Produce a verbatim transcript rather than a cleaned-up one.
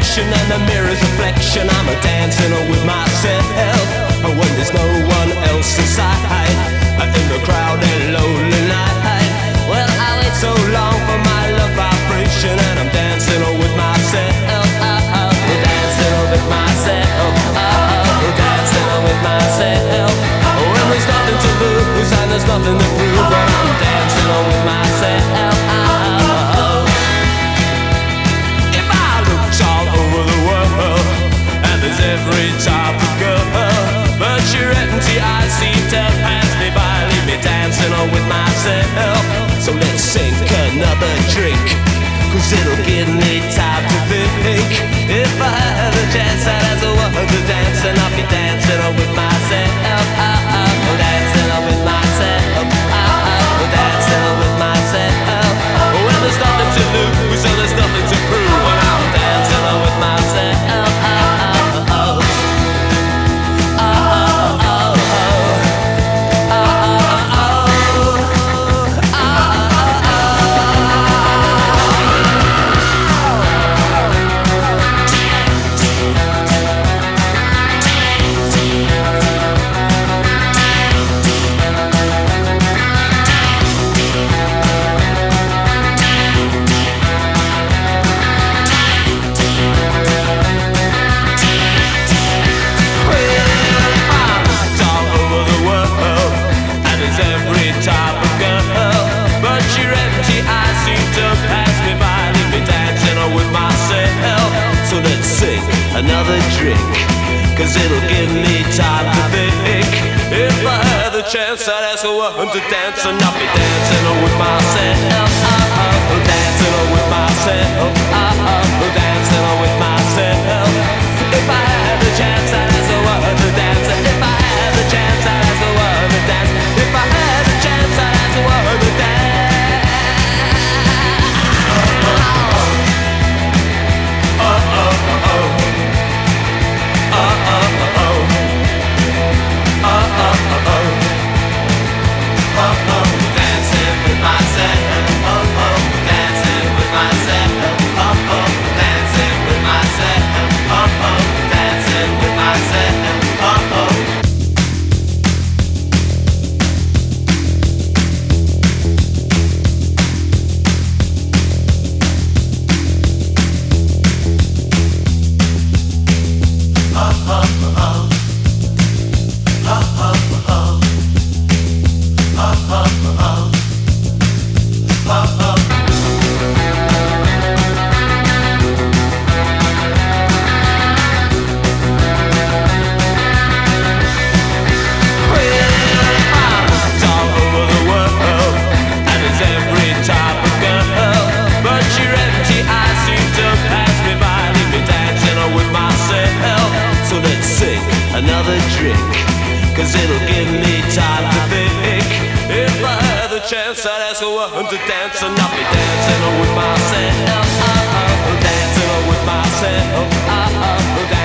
connection and the mirror's reflection. I'm a dancing with myself when there's no one else inside, in the crowded lonely night. Well, I wait so long for my love vibration, and I'm dancing with myself. Dancing with myself. Dancing with myself. When there's nothing to lose and there's nothing to prove, when I'm dancing with myself. If I looked all over the world, and there's every type of girl, but your empty eyes seem to pass me by, leave me dancing with myself. So let's sink another drink, cause it'll give me time to think. If I had a chance, I'd ask the world to dance, and I'll be dancing with myself. Dancing with myself. Dancing with myself. Well, there's nothing to lose, so there's nothing to prove, when I'm dancing with myself. Another drink, cause it'll give me time to think. If I had the chance, I'd ask a woman to dance, and I'll be dancing with myself. Dancing with myself. Dancing with myself. If I had the chance, I'd ask a woman to dance. If I had the chance, I'd ask a woman to dance. If I had the chance, I'd ask a woman to dance. Another drink, cause it'll give me time to think. If I had the chance, I'd ask a woman to dance, and I'll be dancing with myself. Dancing with myself.